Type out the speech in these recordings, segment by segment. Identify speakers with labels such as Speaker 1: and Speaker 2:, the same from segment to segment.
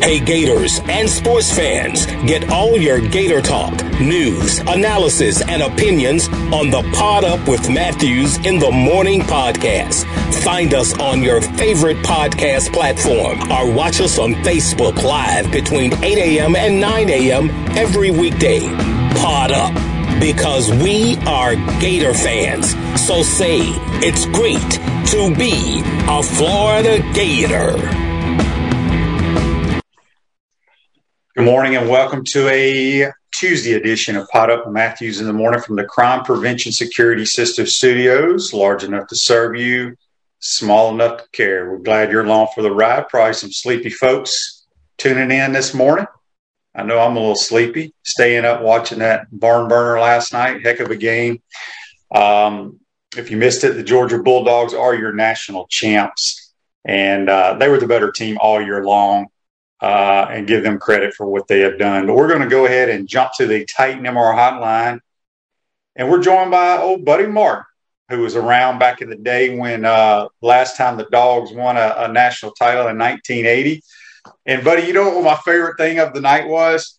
Speaker 1: Hey Gators and sports fans, get all your Gator talk, news, analysis, and opinions on the Pod Up with Matthews in the Morning podcast. Find us on your favorite podcast platform or watch us on Facebook Live between 8 a.m. and 9 a.m. every weekday. Pod Up, because we are Gator fans. So say it's great to be a Florida Gator.
Speaker 2: Good morning and welcome to a Tuesday edition of Pod Up with Matthews in the Morning from the Crime Prevention Security System Studios. Large enough to serve you, small enough to care. We're glad you're along for the ride. Probably some sleepy folks tuning in this morning. I know I'm a little sleepy, staying up watching that barn burner last night. Heck of a game. If you missed it, the Georgia Bulldogs are your national champs, and they were the better team all year long. And give them credit for what they have done. But we're going to go ahead and jump to the Titan MR hotline. And we're joined by old buddy Mark, who was around back in the day when last time the Dogs won a national title in 1980. And, buddy, you know what my favorite thing of the night was?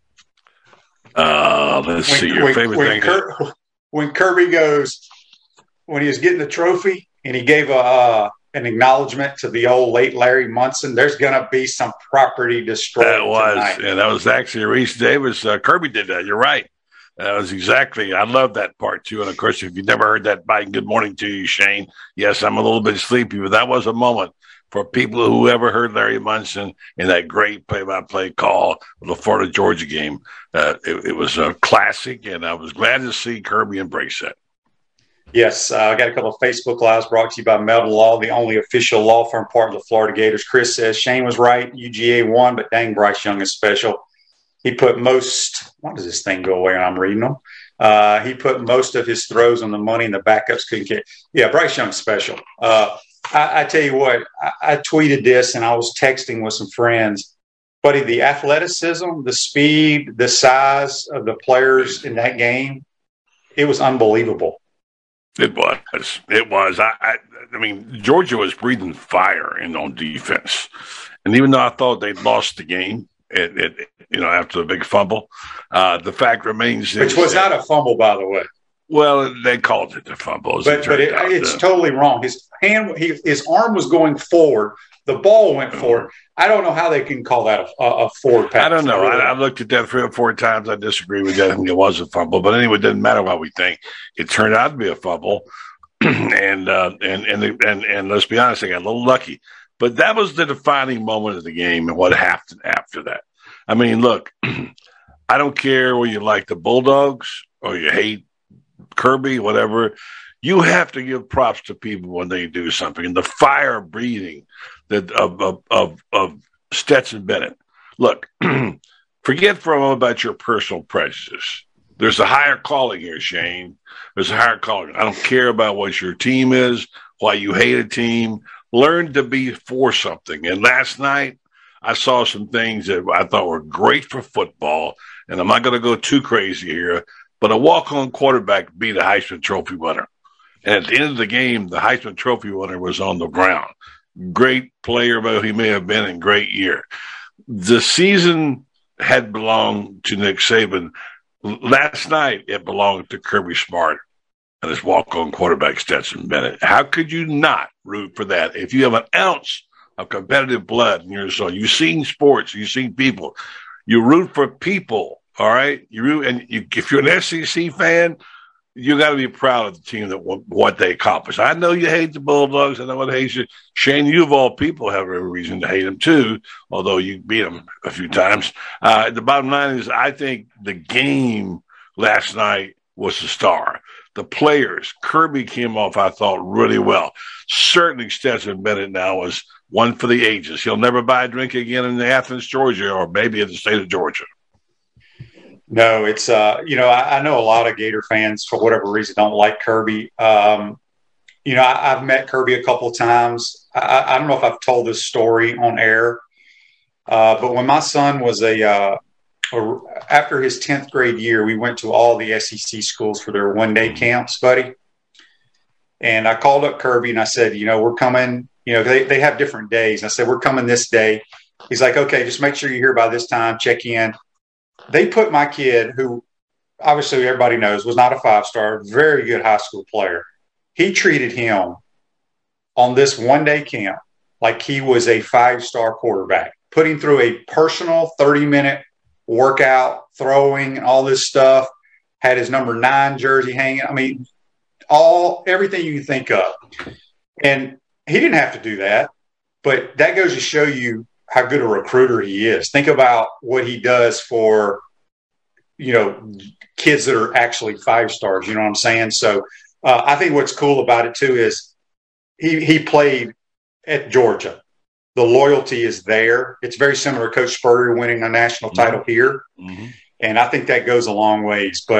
Speaker 3: Let's see your favorite thing.
Speaker 2: When Kirby goes, when he was getting the trophy and he gave an acknowledgement to the old late Larry Munson, there's going to be some property destroyed tonight.
Speaker 3: Yeah, that was actually Reese Davis. Kirby did that. You're right. That was exactly. I love that part too. And of course, if you've never heard that, good morning to you, Shane. Yes, I'm a little bit sleepy, but that was a moment for people who ever heard Larry Munson in that great play-by-play call of the Florida Georgia game. It was a classic, and I was glad to see Kirby embrace that.
Speaker 2: Yes, I got a couple of Facebook Lives brought to you by Meldon Law, the only official law firm part of the Florida Gators. Chris says, Shane was right, UGA won, but dang, Bryce Young is special. He put most – why does this thing go away when I'm reading them? He put most of his throws on the money and the backups couldn't get – yeah, Bryce Young's special. I tell you what, I tweeted this and I was texting with some friends. Buddy, the athleticism, the speed, the size of the players in that game, it was unbelievable.
Speaker 3: It was. I mean, Georgia was breathing fire on defense, and even though I thought they'd lost the game, after the big fumble, the fact remains,
Speaker 2: which was not a fumble, by the way.
Speaker 3: Well, they called it a fumble,
Speaker 2: but it's totally wrong. His arm was going forward. The ball went forward. I don't know how they can call that a forward pass.
Speaker 3: I don't know. I looked at that 3 or 4 times. I disagree with that. I think it was a fumble. But anyway, it doesn't matter what we think. It turned out to be a fumble. and let's be honest, they got a little lucky. But that was the defining moment of the game and what happened after that. I mean, look, I don't care whether you like the Bulldogs or you hate Kirby, whatever. You have to give props to people when they do something. And the fire breathing of Stetson Bennett. Look, forget for a moment about your personal prejudice. There's a higher calling here, Shane. There's a higher calling. I don't care about what your team is, why you hate a team. Learn to be for something. And last night, I saw some things that I thought were great for football. And I'm not going to go too crazy here, but a walk-on quarterback beat a Heisman Trophy winner. And at the end of the game, the Heisman Trophy winner was on the ground. Great player, but he may have been in great year. The season had belonged to Nick Saban. Last night, it belonged to Kirby Smart and his walk-on quarterback, Stetson Bennett. How could you not root for that? If you have an ounce of competitive blood in your soul, you've seen sports, you've seen people, you root for people, all right? If you're an SEC fan, you got to be proud of the team that what they accomplished. I know you hate the Bulldogs. I know what hates you. Shane, you of all people have every reason to hate them too, although you beat them a few times. The bottom line is I think the game last night was the star. The players, Kirby came off, I thought, really well. Certainly Stetson Bennett now was one for the ages. He'll never buy a drink again in Athens, Georgia, or maybe in the state of Georgia.
Speaker 2: No, it's, I know a lot of Gator fans, for whatever reason, don't like Kirby. I've met Kirby a couple of times. I don't know if I've told this story on air, but when my son was after his 10th grade year, we went to all the SEC schools for their one-day camps, buddy. And I called up Kirby and I said, we're coming, they have different days. I said, we're coming this day. He's like, okay, just make sure you're here by this time, check in. They put my kid, who obviously everybody knows was not a 5-star, very good high school player. He treated him on this one-day camp like he was a 5-star quarterback, put him through a personal 30-minute workout, throwing and all this stuff, had his number 9 jersey hanging. I mean, everything you can think of. And he didn't have to do that, but that goes to show you how good a recruiter he is. Think about what he does for, kids that are actually 5-stars, you know what I'm saying? So I think what's cool about it too is he played at Georgia. The loyalty is there. It's very similar to Coach Spurrier winning a national title here. Mm-hmm. And I think that goes a long ways. But,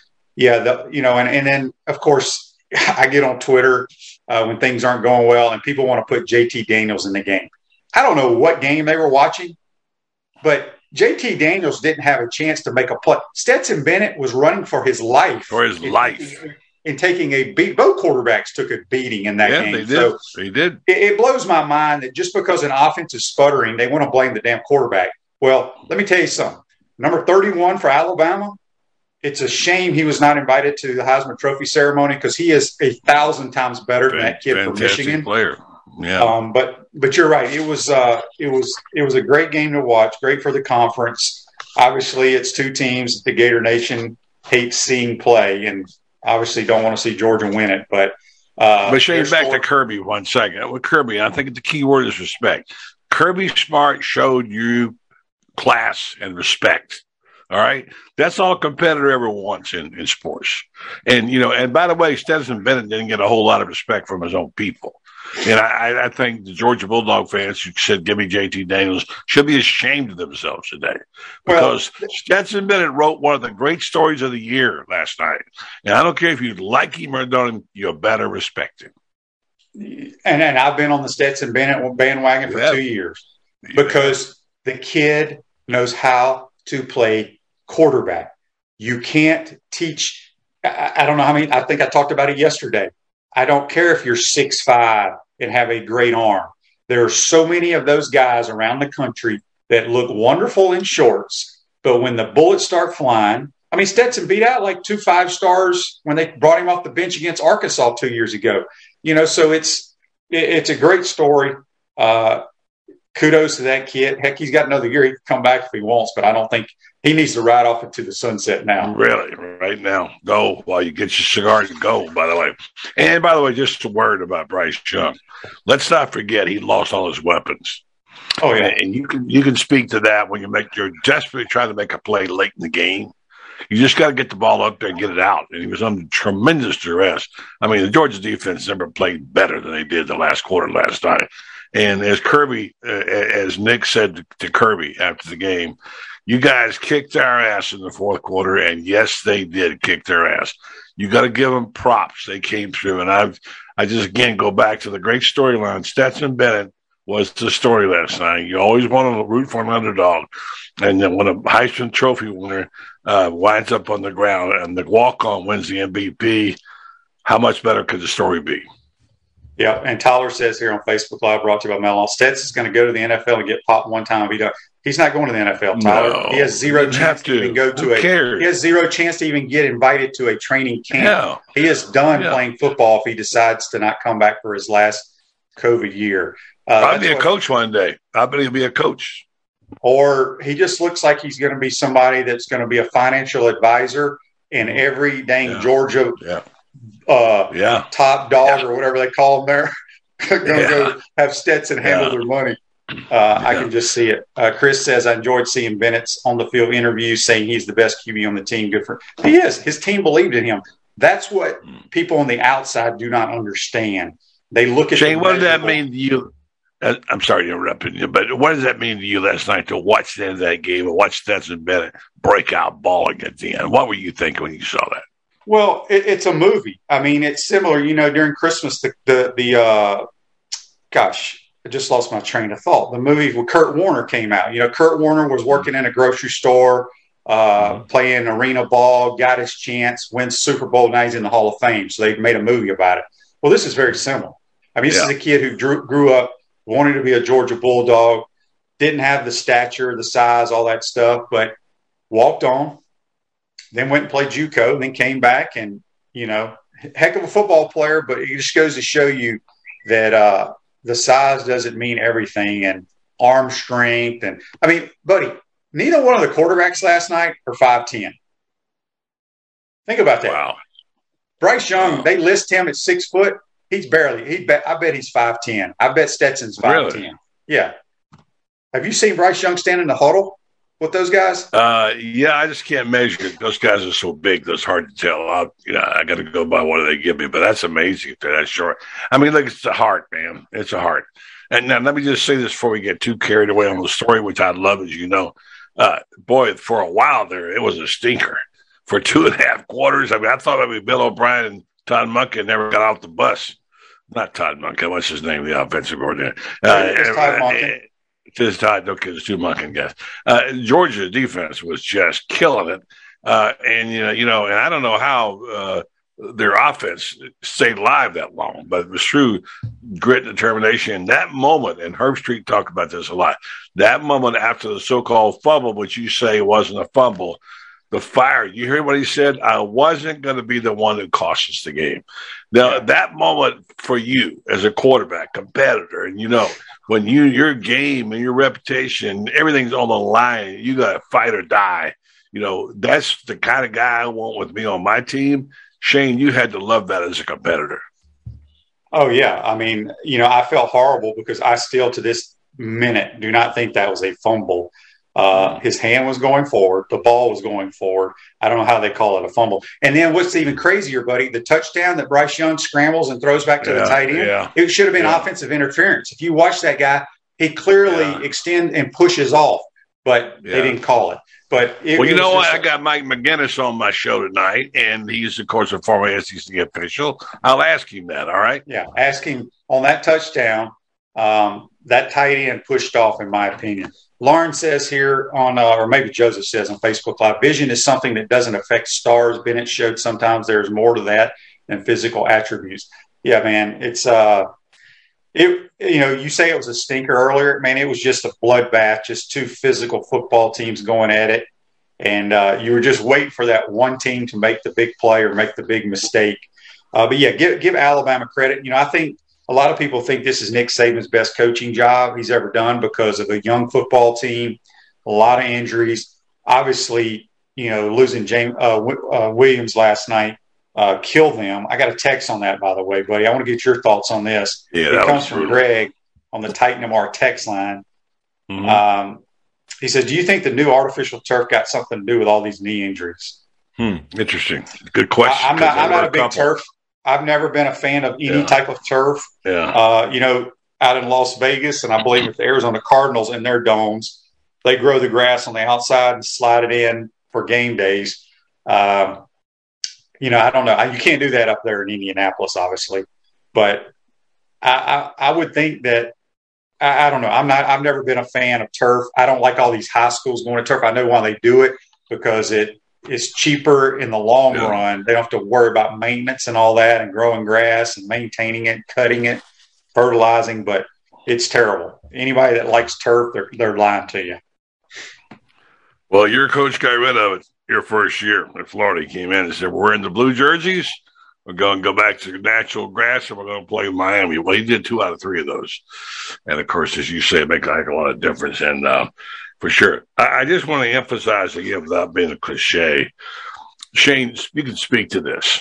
Speaker 2: and then, of course, I get on Twitter when things aren't going well and people want to put JT Daniels in the game. I don't know what game they were watching, but JT Daniels didn't have a chance to make a play. Stetson Bennett was running for his life. And taking a beat. Both quarterbacks took a beating in that game.
Speaker 3: They did. They did.
Speaker 2: It blows my mind that just because an offense is sputtering, they want to blame the damn quarterback. Well, let me tell you something. Number 31 for Alabama, it's a shame he was not invited to the Heisman Trophy ceremony because he is 1,000 times better than that kid from Michigan.
Speaker 3: Player. Yeah.
Speaker 2: But you're right. It was a great game to watch. Great for the conference. Obviously, it's two teams the Gator Nation hates seeing play, and obviously don't want to see Georgia win it. But
Speaker 3: Shane, back to Kirby 1 second. With Kirby, I think the key word is respect. Kirby Smart showed you class and respect. All right. That's all a competitor ever wants in sports. And, and by the way, Stetson Bennett didn't get a whole lot of respect from his own people. And I think the Georgia Bulldog fans who said, give me JT Daniels, should be ashamed of themselves today. Because Stetson Bennett wrote one of the great stories of the year last night. And I don't care if you like him or don't, you better respect him.
Speaker 2: And I've been on the Stetson Bennett bandwagon for 2 years because the kid knows how to play quarterback. You can't teach. I don't know how many. I think I talked about it yesterday. I don't care if you're 6'5" and have a great arm. There are so many of those guys around the country that look wonderful in shorts, but when the bullets start flying, I mean, Stetson beat out like 2 5-stars when they brought him off the bench against Arkansas 2 years ago. So it's a great story. Kudos to that kid. Heck, he's got another year. He can come back if he wants, but I don't think he needs to ride off into the sunset now.
Speaker 3: Really, right now. Go while you get your cigars and go, by the way. And by the way, just a word about Bryce Young. Let's not forget he lost all his weapons.
Speaker 2: Oh, yeah.
Speaker 3: And you can speak to that when you're desperately trying to make a play late in the game. You just got to get the ball up there and get it out. And he was under tremendous duress. I mean, the Georgia defense never played better than they did the last quarter last night. And as Nick said to Kirby after the game, you guys kicked our ass in the fourth quarter, and yes, they did kick their ass. You got to give them props. They came through, and I just again go back to the great storyline. Stetson Bennett was the story last night. You always want to root for an underdog, and then when a Heisman Trophy winner winds up on the ground and the walk-on wins the MVP, how much better could the story be?
Speaker 2: Yeah, and Tyler says here on Facebook Live, brought to you by Mellon, Stetson's going to go to the NFL and get popped one time. He's not going to the NFL, Tyler. No, he has zero chance to even go to He has zero chance to even get invited to a training camp.
Speaker 3: No.
Speaker 2: He is done playing football if he decides to not come back for his last COVID year.
Speaker 3: I'll be a coach one day. I bet he'll be a coach.
Speaker 2: Or he just looks like he's going to be somebody that's going to be a financial advisor in every dang Georgia top dog or whatever they call them there. Going to go have Stetson handle their money. I can just see it. Chris says, I enjoyed seeing Bennett's on the field interviews saying he's the best QB on the team. Good for him. He is. His team believed in him. That's what people on the outside do not understand. They look at
Speaker 3: Shane, what does that mean to you? I'm sorry to interrupt you, but what does that mean to you last night to watch the end of that game and watch Stetson Bennett break out balling at the end? What were you thinking when you saw that?
Speaker 2: Well, it's a movie. I mean, it's similar. During Christmas, I just lost my train of thought. The movie with Kurt Warner came out. Kurt Warner was working in a grocery store, playing arena ball, got his chance, wins Super Bowl, now he's in the Hall of Fame. So they made a movie about it. Well, this is very similar. I mean, this is a kid who grew up wanting to be a Georgia Bulldog, didn't have the stature, the size, all that stuff, but walked on, then went and played JUCO, then came back and, heck of a football player, but it just goes to show you that the size doesn't mean everything, and arm strength. And I mean, buddy, neither one of the quarterbacks last night are 5'10". Think about that.
Speaker 3: Wow.
Speaker 2: Bryce Young, they list him at 6 foot. He's I bet he's 5'10". I bet Stetson's 5'10".
Speaker 3: Really?
Speaker 2: Yeah. Have you seen Bryce Young stand in the huddle with those guys?
Speaker 3: Yeah, I just can't measure it. Those guys are so big, that's hard to tell. I got to go by what they give me, but that's amazing if they're that short. I mean, look, it's a heart, man. It's a heart. And now let me just say this before we get too carried away on the story, which I love, as you know. Boy, for a while there, it was a stinker. For 2.5 quarters, I mean, I thought maybe Bill O'Brien and Todd Monken never got off the bus. Not Todd Monken. What's his name? The offensive coordinator.
Speaker 2: It's Todd Monken.
Speaker 3: It's Todd. Okay, it's two Monken guys. Georgia's defense was just killing it. And and I don't know how their offense stayed alive that long, but it was through grit and determination. That moment, and Herb Street talked about this a lot, that moment after the so-called fumble, which you say wasn't a fumble, the fire. You hear what he said? I wasn't going to be the one who cost us the game. Now, that moment for you as a quarterback, competitor, and when your game and your reputation, everything's on the line, you got to fight or die. That's the kind of guy I want with me on my team. Shane, you had to love that as a competitor.
Speaker 2: Oh, yeah. I mean, I felt horrible because I still to this minute do not think that was a fumble. His hand was going forward. The ball was going forward. I don't know how they call it a fumble. And then what's even crazier, buddy, the touchdown that Bryce Young scrambles and throws back to the tight end, it should have been offensive interference. If you watch that guy, he clearly extends and pushes off, but they didn't call it. But
Speaker 3: what? I got Mike McGinnis on my show tonight, and he's, of course, a former SEC official. I'll ask him that, all right?
Speaker 2: Yeah, ask him on that touchdown. That tight end pushed off, in my opinion. Lauren says here on, or maybe Joseph says on Facebook Live, vision is something that doesn't affect stars. Bennett showed sometimes there's more to that than physical attributes. Yeah, man, it's you say it was a stinker earlier. Man, it was just a bloodbath, just two physical football teams going at it. And you were just waiting for that one team to make the big play or make the big mistake. But yeah, give Alabama credit. I think a lot of people think this is Nick Saban's best coaching job he's ever done because of a young football team, a lot of injuries. Obviously, losing James Williams last night killed them. I got a text on that, by the way, buddy. I want to get your thoughts on this.
Speaker 3: Yeah,
Speaker 2: it comes from Greg on the Titan MR text line. Mm-hmm. He says, do you think the new artificial turf got something to do with all these knee injuries?
Speaker 3: Interesting. Good question.
Speaker 2: I'm not a big turf. I've never been a fan of any type of turf.
Speaker 3: Yeah.
Speaker 2: Out in Las Vegas, and I believe with the Arizona Cardinals in their domes, they grow the grass on the outside and slide it in for game days. I don't know. You can't do that up there in Indianapolis, obviously. But I would think that I don't know. I've never been a fan of turf. I don't like all these high schools going to turf. I know why they do it because it is cheaper in the long run. They don't have to worry about maintenance and all that and growing grass and maintaining it, cutting it, fertilizing, but it's terrible. Anybody that likes turf, they're lying to you.
Speaker 3: Well, your coach got rid of it your first year in Florida. He came in and said, we're in the blue jerseys. We're going to go back to natural grass, and we're going to play Miami. Well, he did 2 out of 3 of those. And, of course, as you say, it makes like a lot of difference. And for sure, I just want to emphasize again, without being a cliche, Shane, you can speak to this.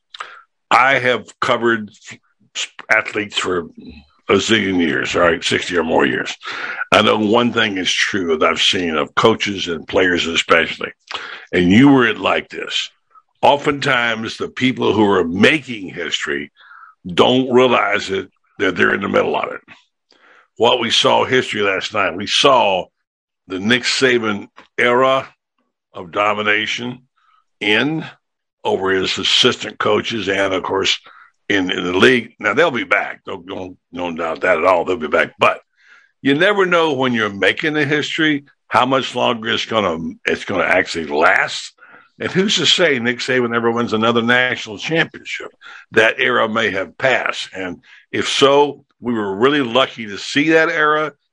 Speaker 3: I have covered athletes for a zillion years, all right, 60 or more years. I know one thing is true that I've seen of coaches and players especially, and you were it like this. Oftentimes, the people who are making history don't realize that they're in the middle of it. What we saw history last night, we saw the Nick Saban era of domination end over his assistant coaches and, of course, in the league. Now, they'll be back. Don't doubt that at all. They'll be back. But you never know when you're making the history how much longer it's going to actually last. And who's to say Nick Saban ever wins another national championship? That era may have passed. And if so, we were really lucky to see that era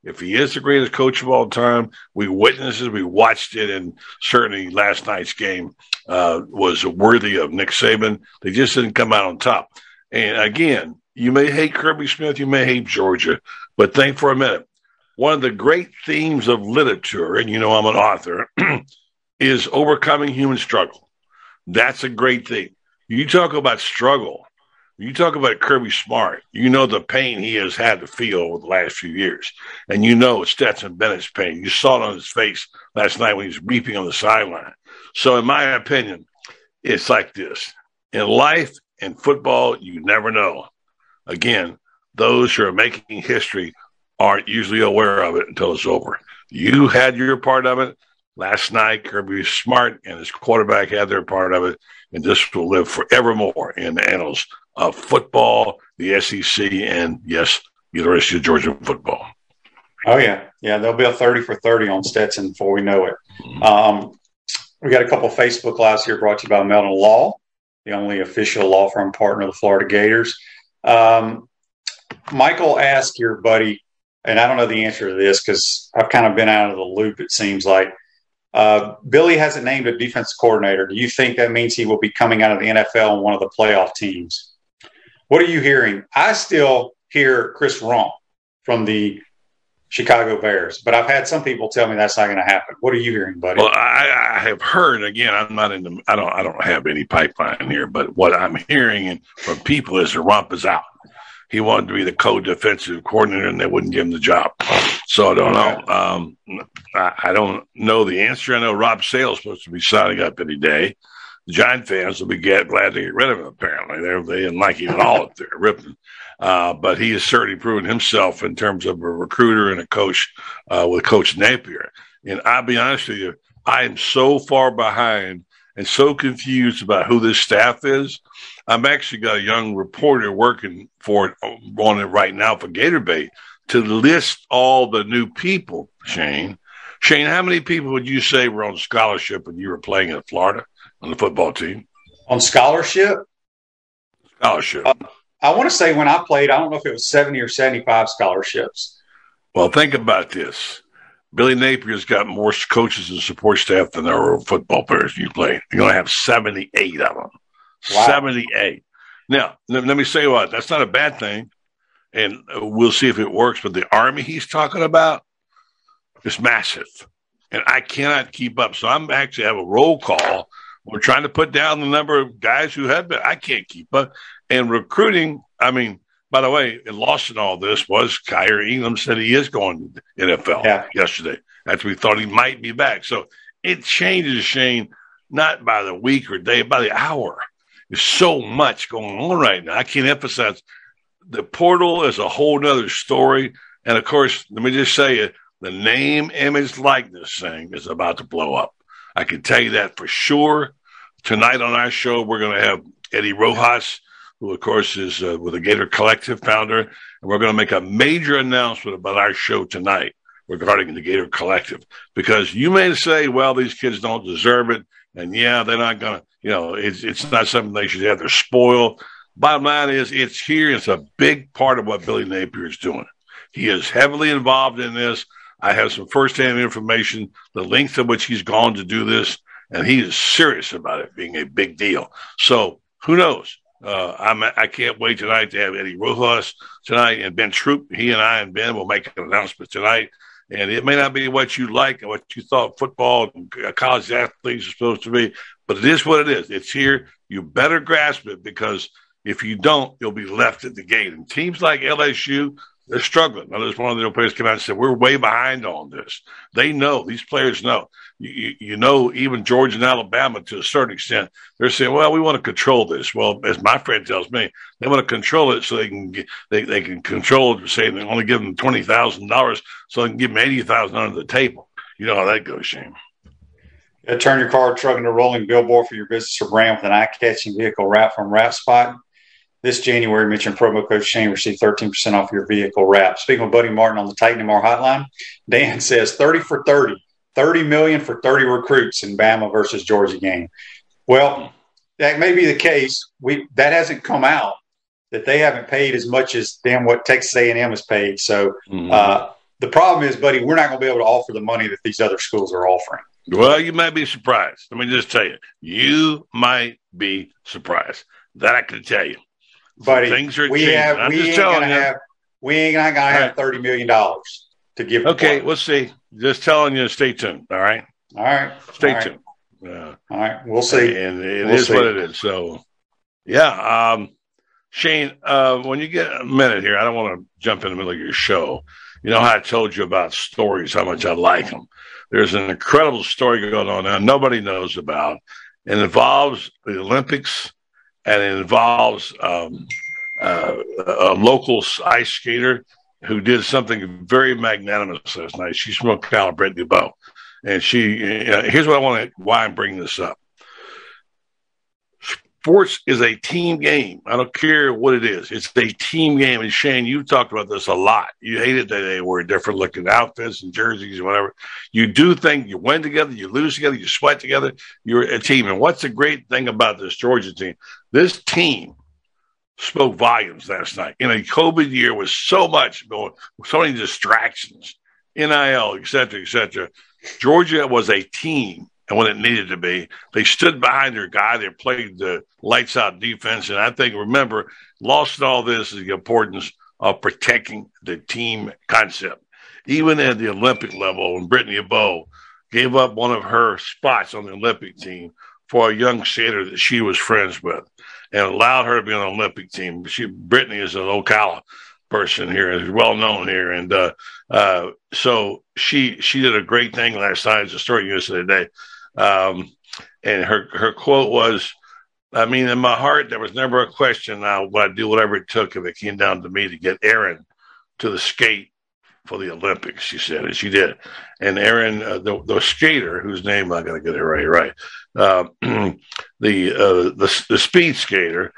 Speaker 3: If he is the greatest coach of all time, we witnessed it, we watched it, and certainly last night's game was worthy of Nick Saban. They just didn't come out on top. And again, you may hate Kirby Smith, you may hate Georgia, but think for a minute. One of the great themes of literature, and you know I'm an author, is overcoming human struggle. That's a great thing. You talk about struggle. You talk about Kirby Smart. You know the pain he has had to feel over the last few years. And you know Stetson Bennett's pain. You saw it on his face last night when he was weeping on the sideline. So in my opinion, it's like this. In life and football, you never know. Again, those who are making history aren't usually aware of it until it's over. You had your part of it. Last night, Kirby Smart and his quarterback had their part of it. And this will live forevermore in the annals of football, the SEC, and yes, the University of Georgia football.
Speaker 2: Oh, yeah. Yeah, there'll be a 30 for 30 on Stetson before we know it. We got a couple of Facebook Lives here brought to you by Melton Law, the only official law firm partner of the Florida Gators. Michael asked your buddy, and I don't know the answer to this because I've kind of been out of the loop, it seems like. Billy hasn't named a defensive coordinator. Do you think that means he will be coming out of the NFL and one of the playoff teams? What are you hearing? I still hear Chris Rumph from the Chicago Bears, but I've had some people tell me that's not going to happen. What are you hearing, buddy?
Speaker 3: Well, I have heard, again, I'm not in the, I don't have any pipeline here, but what I'm hearing from people is that Rumph is out. He wanted to be the co-defensive coordinator, and they wouldn't give him the job. So I don't know. I don't know the answer. I know Rob Sale's supposed to be signing up any day. The Giant fans will be glad to get rid of him, apparently. They didn't like him at all up there, ripping. But he has certainly proven himself in terms of a recruiter and a coach with Coach Napier. And I'll be honest with you, I am so far behind and so confused about who this staff is. I've actually got a young reporter working on it right now for Gator Bait to list all the new people, Shane. Shane, how many people would you say were on scholarship when you were playing in Florida on the football team?
Speaker 2: On scholarship?
Speaker 3: Scholarship.
Speaker 2: I want to say when I played, I don't know if it was 70 or 75 scholarships.
Speaker 3: Well, think about this. Billy Napier's got more coaches and support staff than there are football players you play. You're going to have 78 of them. Wow. 78. Now, let me say what. That's not a bad thing, and we'll see if it works. But the Army he's talking about is massive, and I cannot keep up. So I'm actually have a roll call. We're trying to put down the number of guys who have been. I can't keep up. And recruiting, I mean, by the way, lost in all this was Kyrie Elam said he is going to the NFL yesterday. After we thought he might be back. So it changes, Shane, not by the week or day, by the hour. There's so much going on right now. I can't emphasize the portal is a whole nother story. And of course, let me just say it, the name, image, likeness thing is about to blow up. I can tell you that for sure. Tonight on our show, we're going to have Eddie Rojas, who, of course, is with the Gator Collective founder. And we're going to make a major announcement about our show tonight regarding the Gator Collective. Because you may say, well, these kids don't deserve it. And, yeah, they're not going to, it's not something they should have. They're spoiled. Bottom line is it's here. It's a big part of what Billy Napier is doing. He is heavily involved in this. I have some firsthand information, the length of which he's gone to do this, and he is serious about it being a big deal. So who knows? I can't wait tonight to have Eddie Rojas tonight and Ben Troop. He and I and Ben will make an announcement tonight. And it may not be what you like and what you thought football and college athletes are supposed to be, but it is what it is. It's here. You better grasp it because if you don't, you'll be left at the gate. And teams like LSU, they're struggling. Now, there's one of their players come out and said, we're way behind on this. They know. These players know. You know, even Georgia and Alabama, to a certain extent, they're saying, well, we want to control this. Well, as my friend tells me, they want to control it so they can control it, saying they only give them $20,000 so they can give them $80,000 under the table. You know how that goes, Shane.
Speaker 2: Turn your car, truck into a rolling billboard for your business or brand with an eye-catching vehicle wrap from Wrap Spot. This January, mention promo code Shane, receive 13% off your vehicle wrap. Speaking with Buddy Martin on the Titan MR hotline, Dan says 30 for 30, 30 million for 30 recruits in Bama versus Georgia game. Well, that may be the case. That hasn't come out, that they haven't paid as much as what Texas A&M has paid. So The problem is, buddy, we're not going to be able to offer the money that these other schools are offering.
Speaker 3: Well, you might be surprised. Let me just tell you. You might be surprised. That I can tell you.
Speaker 2: Buddy,
Speaker 3: things are changing.
Speaker 2: We ain't not going to have $30 million to give.
Speaker 3: Okay, we'll see. Just telling you, stay tuned. All right?
Speaker 2: All right.
Speaker 3: Stay tuned.
Speaker 2: All right. We'll see.
Speaker 3: And it is what it is. So, yeah. Shane, when you get a minute here, I don't want to jump in the middle of your show. You know how I told you about stories, how much I like them. There's an incredible story going on now nobody knows about. It involves the Olympics, and it involves a local ice skater who did something very magnanimous last night. She's from Ocala, Brittany Bowe. And here's why I'm bringing this up. Sports is a team game. I don't care what it is. It's a team game. And Shane, you talked about this a lot. You hated that they wear different looking outfits and jerseys and whatever. You do think you win together, you lose together, you sweat together. You're a team. And what's the great thing about this Georgia team? This team spoke volumes last night. In a COVID year with so much going, so many distractions, NIL, et cetera, Georgia was a team. And when it needed to be, they stood behind their guy. They played the lights out defense. And I think, remember, lost in all this is the importance of protecting the team concept. Even at the Olympic level, when Brittany Bowe gave up one of her spots on the Olympic team for a young skater that she was friends with and allowed her to be on the Olympic team. Brittany is an Ocala person here, is well known here. And so she did a great thing last night. It's a story yesterday. And her quote was, I mean, in my heart, there was never a question. I would do whatever it took if it came down to me to get Erin to the skate for the Olympics, she said, and she did. And Erin, the skater, whose name I got to get it right, the speed skater,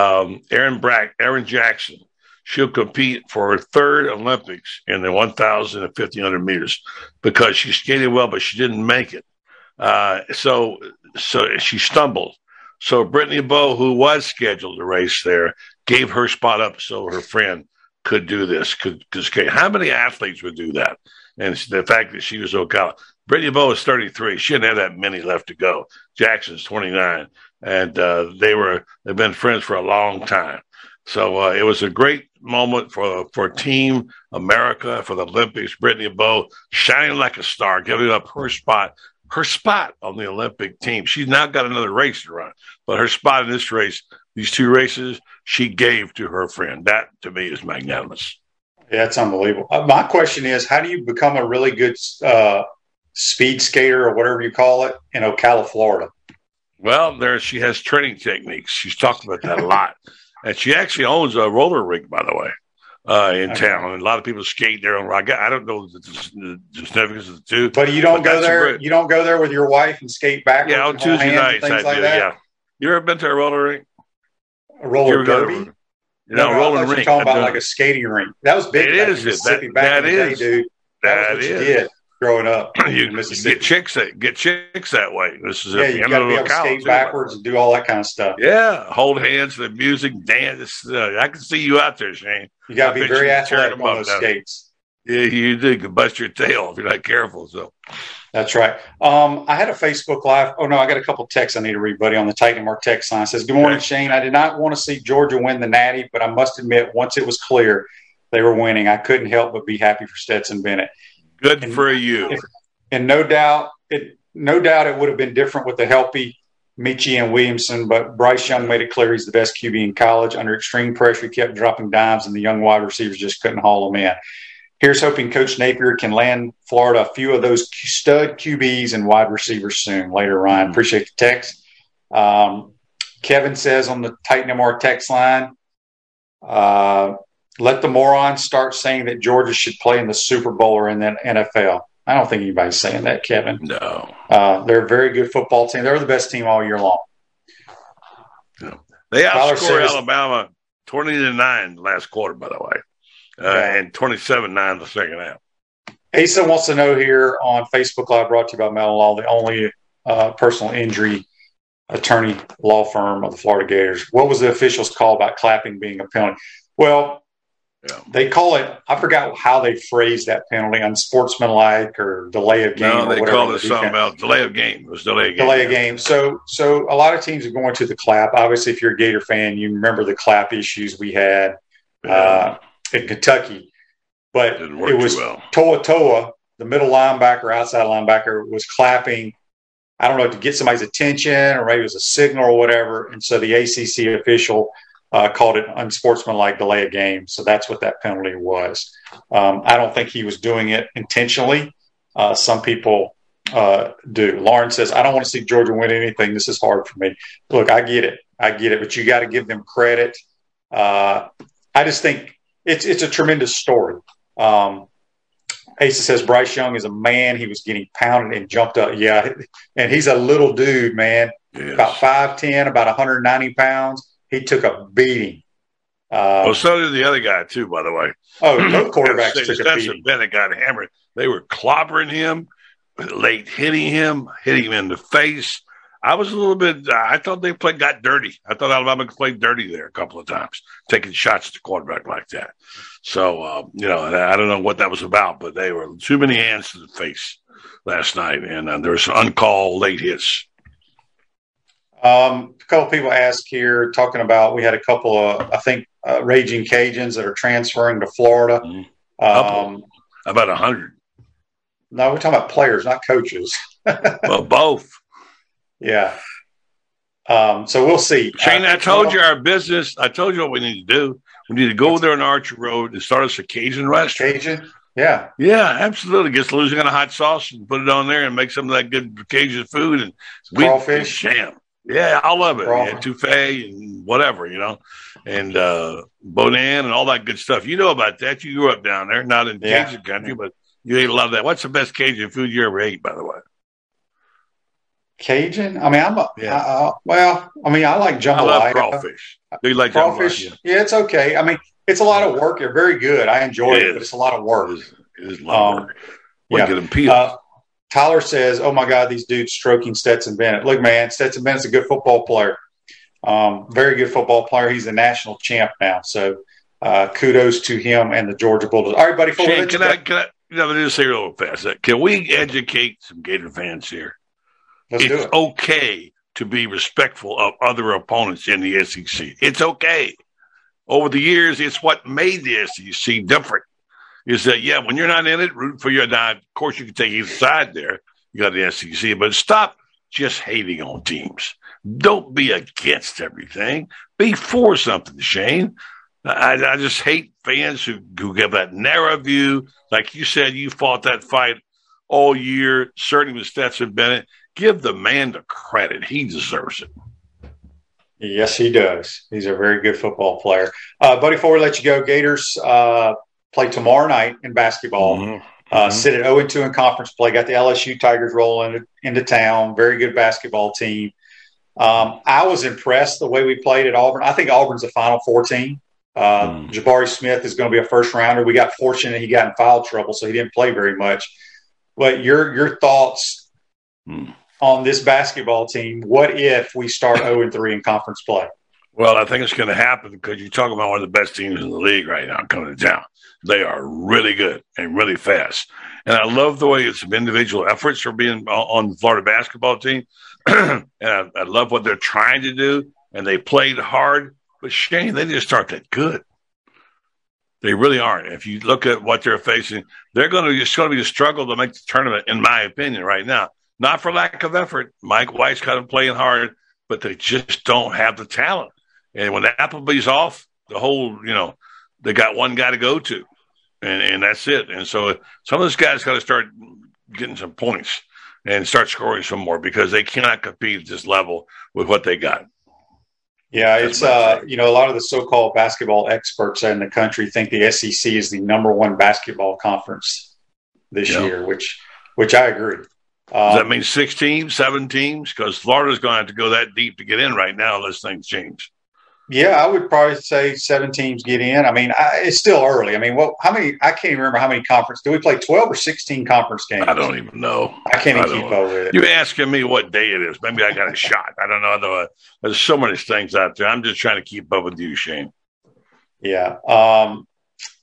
Speaker 3: Erin Jackson, she'll compete for her third Olympics in the 1,000 and 1,500 meters because she skated well, but she didn't make it. So she stumbled. So Brittany Bowe, who was scheduled to race there, gave her spot up so her friend could do this. Could skate. How many athletes would do that? And the fact that she was Ocala. Brittany Bowe is 33. She didn't have that many left to go. Jackson's 29, and they've been friends for a long time. So it was a great moment for Team America, for the Olympics. Brittany Bowe shining like a star, giving up her spot on the Olympic team. She's now got another race to run, but her spot in this race, these two races, she gave to her friend. That, to me, is magnanimous.
Speaker 2: Yeah, it's unbelievable. My question is, how do you become a really good speed skater or whatever you call it in Ocala, Florida?
Speaker 3: Well, she has training techniques. She's talked about that a lot. And she actually owns a roller rink, by the way, in town. And a lot of people skate there. I don't know the significance of the two.
Speaker 2: But you don't go there. You don't go there with your wife and skate backwards.
Speaker 3: Yeah, on Tuesday nights I do. Yeah. You ever been to a roller rink?
Speaker 2: A roller derby?
Speaker 3: Rolling rink.
Speaker 2: You're talking about like a skating rink. That was big. It is Mississippi back in the day, dude. That was what you did growing up.
Speaker 3: You get chicks that way. This is
Speaker 2: you got to be able to skate backwards and do all that kind of stuff.
Speaker 3: Yeah, hold hands to the music, dance. I can see you out there, Shane.
Speaker 2: You got to be very athletic on those skates.
Speaker 3: Yeah, you do. You can bust your tail if you're not careful. So
Speaker 2: that's right. I had a Facebook Live. Oh, no, I got a couple texts I need to read, buddy, on the Titan Mark text line. It says, good morning, Shane. I did not want to see Georgia win the Natty, but I must admit, once it was clear they were winning, I couldn't help but be happy for Stetson Bennett.
Speaker 3: Good for you.
Speaker 2: And no doubt it would have been different with the healthy Michie and Williamson, but Bryce Young made it clear he's the best QB in college. Under extreme pressure, he kept dropping dimes, and the young wide receivers just couldn't haul them in. Here's hoping Coach Napier can land Florida a few of those stud QBs and wide receivers soon. Later, Ryan. Appreciate the text. Kevin says on the Titan MR text line, let the morons start saying that Georgia should play in the Super Bowl or in the NFL. I don't think anybody's saying that, Kevin.
Speaker 3: No.
Speaker 2: They're a very good football team. They're the best team all year long.
Speaker 3: No. They outscored Alabama 20-9 last quarter, by the way. And 27-9 the second half.
Speaker 2: Asa wants to know here on Facebook Live, brought to you by Mellon Law, the only personal injury attorney law firm of the Florida Gators. What was the officials' call about clapping being a penalty? Well,
Speaker 3: Yeah.
Speaker 2: They call it, I forgot how they phrased that penalty, unsportsmanlike or delay of game.
Speaker 3: No, they
Speaker 2: or whatever.
Speaker 3: called it something about delay of game. It was delay of game.
Speaker 2: Delay of game. So a lot of teams are going to the clap. Obviously, if you're a Gator fan, you remember the clap issues we had in Kentucky. But it was Toa, the middle linebacker, outside linebacker, was clapping, I don't know, to get somebody's attention, or maybe it was a signal or whatever. And so the ACC official called it unsportsmanlike delay of game. So that's what that penalty was. I don't think he was doing it intentionally. Some people do. Lauren says, I don't want to see Georgia win anything. This is hard for me. Look, I get it, but you got to give them credit. I just think it's a tremendous story. Asa says Bryce Young is a man. He was getting pounded and jumped up. Yeah, and he's a little dude, man. Yes. About 5'10", about 190 pounds. He took a beating.
Speaker 3: Well, so did the other guy, too, by the way.
Speaker 2: Oh, both quarterbacks took a beating.
Speaker 3: Bennett got hammered. They were clobbering him, late hitting him in the face. I was a little bit I thought they got dirty. I thought Alabama played dirty there a couple of times, taking shots at the quarterback like that. So, I don't know what that was about, but they were too many hands to the face last night, and there were some uncalled late hits.
Speaker 2: A couple of people asked here, talking about, we had a couple of, I think, Raging Cajuns that are transferring to Florida.
Speaker 3: About 100.
Speaker 2: No, we're talking about players, not coaches.
Speaker 3: Well, both.
Speaker 2: Yeah. So we'll see.
Speaker 3: Shane, I told you our business. I told you what we need to do. We need to go there on Archer Road and start us a Cajun restaurant.
Speaker 2: Cajun? Yeah.
Speaker 3: Yeah, absolutely. Get Louisiana hot sauce and put it on there and make some of that good Cajun food. And
Speaker 2: crawfish.
Speaker 3: Jam. Yeah, I love it. Yeah, touffee and whatever, and boudin and all that good stuff. You know about that. You grew up down there, not in Cajun country, but you ate a lot of that. What's the best Cajun food you ever ate, by the way?
Speaker 2: Cajun? I mean, I like jambalaya.
Speaker 3: I love crawfish. Do you like
Speaker 2: crawfish?
Speaker 3: Jambalaya?
Speaker 2: Yeah, it's okay. I mean, it's a lot of work. They're very good. I enjoy it, but it's a lot of work.
Speaker 3: It is a lot of work. Get them peeled.
Speaker 2: Tyler says, oh, my God, these dudes stroking Stetson Bennett. Look, man, Stetson Bennett's a good football player. Very good football player. He's a national champ now. So kudos to him and the Georgia Bulldogs. All right, buddy.
Speaker 3: Shane, can I just say real fast, can we educate some Gator fans here? It's okay to be respectful of other opponents in the SEC. It's okay. Over the years, it's what made the SEC different. Is that, when you're not in it, rooting for your now, of course, you can take either side there. You got the SEC, but stop just hating on teams. Don't be against everything. Be for something, Shane. I just hate fans who give that narrow view. Like you said, you fought that fight all year, certainly with Stetson Bennett. Give the man the credit. He deserves it.
Speaker 2: Yes, he does. He's a very good football player. Buddy, before we let you go, Gators play tomorrow night in basketball. Sit at 0-2 in conference play. Got the LSU Tigers rolling into town. Very good basketball team. I was impressed the way we played at Auburn. I think Auburn's a Final Four team. Jabari Smith is going to be a first rounder. We got fortunate he got in foul trouble, so he didn't play very much. But your thoughts on this basketball team? What if we start 0-3 in conference play?
Speaker 3: Well, I think it's going to happen because you're talking about one of the best teams in the league right now coming to town. They are really good and really fast. And I love the way some individual efforts for being on the Florida basketball team. And I love what they're trying to do. And they played hard. But Shane, they just aren't that good. They really aren't. If you look at what they're facing, it's going to be a struggle to make the tournament, in my opinion, right now. Not for lack of effort. Mike White's got them playing hard, but they just don't have the talent. And when Appleby's off, the whole, they got one guy to go to, and that's it. And so some of those guys got to start getting some points and start scoring some more because they cannot compete at this level with what they got.
Speaker 2: Yeah, it's a lot of the so-called basketball experts in the country think the SEC is the number one basketball conference this year, which I agree.
Speaker 3: Does that mean 6 teams, 7 teams? Because Florida's going to have to go that deep to get in right now unless things change.
Speaker 2: Yeah, I would probably say 7 teams get in. I mean, it's still early. I mean, how many? I can't even remember how many conference. Do we play 12 or 16 conference games?
Speaker 3: I don't even know.
Speaker 2: I can't even keep up with it.
Speaker 3: You're asking me what day it is. Maybe I got a shot. I don't know. There's so many things out there. I'm just trying to keep up with you, Shane.
Speaker 2: Yeah.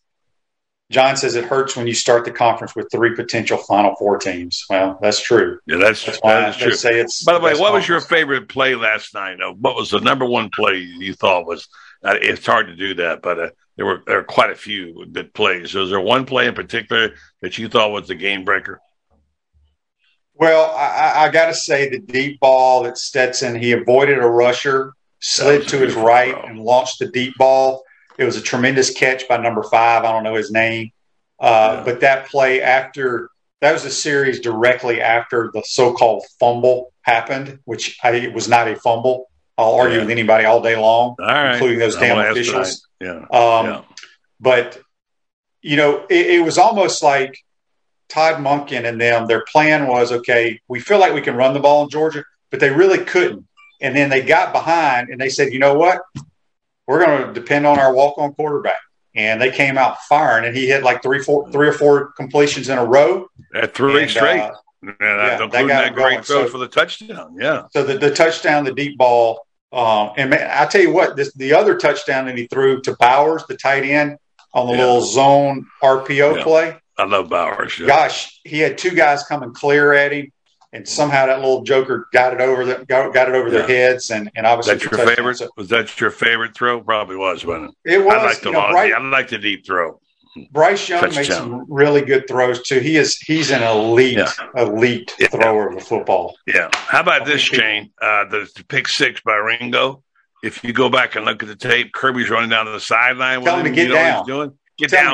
Speaker 2: John says it hurts when you start the conference with 3 potential Final Four teams. Well, that's true.
Speaker 3: Yeah, that is true.
Speaker 2: Say it's
Speaker 3: By the way, what was your favorite play last night? What was the number one play you thought was? It's hard to do that, but there were quite a few that plays. So, is there one play in particular that you thought was the game breaker?
Speaker 2: Well, I got to say the deep ball that Stetson, he avoided a rusher, slid to his right, and launched the deep ball. It was a tremendous catch by number 5. I don't know his name. But that play that was a series directly after the so-called fumble happened, which it was not a fumble. I'll argue with anybody all day long, including those damn officials. But, it was almost like Todd Monken and them, their plan was, okay, we feel like we can run the ball in Georgia, but they really couldn't. And then they got behind and they said, you know what? We're going to depend on our walk-on quarterback. And they came out firing, and he hit like three or four completions in a row.
Speaker 3: At 3 straight. Including that great throw for the touchdown. Yeah.
Speaker 2: So the touchdown, the deep ball. And man, I tell you what, the other touchdown that he threw to Bowers, the tight end, on the little zone RPO play.
Speaker 3: I love Bowers. Yeah.
Speaker 2: Gosh, he had 2 guys coming clear at him, and somehow that little joker got it over their heads. And obviously,
Speaker 3: that's your favorite. So, was that your favorite throw? Probably was, wasn't it?
Speaker 2: It was.
Speaker 3: I like the deep throw.
Speaker 2: Bryce Young made some really good throws too. He's an elite thrower of the football.
Speaker 3: Yeah. How about this, Shane? The pick 6 by Ringo. If you go back and look at the tape, Kirby's running down to the sideline.
Speaker 2: Tell him to get down.
Speaker 3: Get down.